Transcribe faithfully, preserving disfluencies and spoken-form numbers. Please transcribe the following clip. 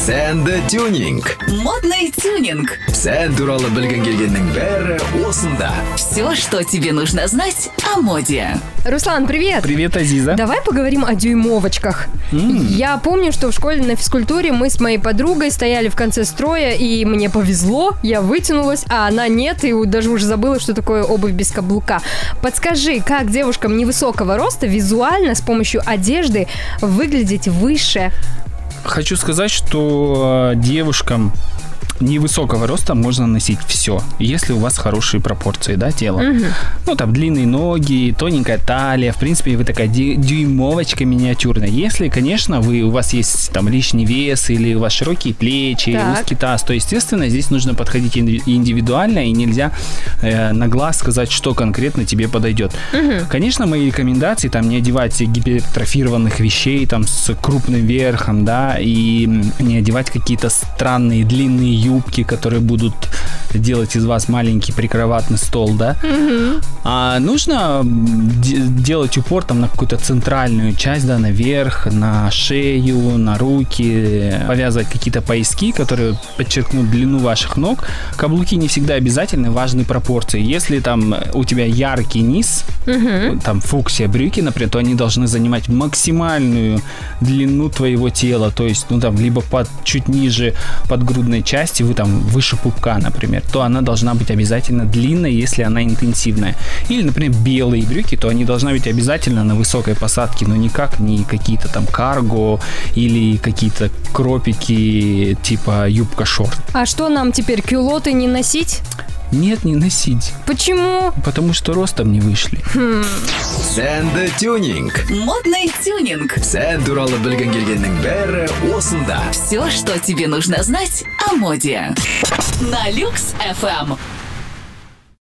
Сэнда тюнинг. Модный тюнинг. Сән туралы білген келгеннің бәрі осында. Все, что тебе нужно знать о моде. Руслан, привет! Привет, Азиза. Давай поговорим о дюймовочках. Mm. Я помню, что в школе на физкультуре мы с моей подругой стояли в конце строя, и мне повезло, я вытянулась, а она нет, и даже уже забыла, что такое обувь без каблука. Подскажи, как девушкам невысокого роста визуально с помощью одежды выглядеть выше? Хочу сказать, что девушкам невысокого роста можно носить все, если у вас хорошие пропорции, да, тела. Угу. Ну, там, длинные ноги, тоненькая талия, в принципе, вы такая дюймовочка миниатюрная. Если, конечно, вы, у вас есть там лишний вес или у вас широкие плечи, так. узкий таз, то, естественно, здесь нужно подходить индивидуально, и нельзя э, на глаз сказать, что конкретно тебе подойдет. Угу. Конечно, мои рекомендации, там, не одевать гипертрофированных вещей, там, с крупным верхом, да, и не одевать какие-то странные длинные юбки, которые будут делать из вас маленький прикроватный стол, да. Mm-hmm. А нужно де- делать упор там на какую-то центральную часть, да, наверх, на шею, на руки, повязывать какие-то пояски, которые подчеркнут длину ваших ног. Каблуки не всегда обязательны, важны пропорции. Если там у тебя яркий низ, mm-hmm. там фуксия брюки, например, то они должны занимать максимальную длину твоего тела, то есть, ну там, либо под, чуть ниже подгрудной части, вы там выше пупка, например, то она должна быть обязательно длинной, если она интенсивная. Или, например, белые брюки, то они должны быть обязательно на высокой посадке, но никак не какие-то там карго или какие-то кропики типа юбка-шорт. А что нам теперь, кюлоты не носить? Нет, не носить. Почему? Потому что ростом не вышли. Хм. Сэнда тюнинг. Модный тюнинг. Сән туралы білген келгеннің бәрі осында. Все, что тебе нужно знать о моде. На Люкс эф эм.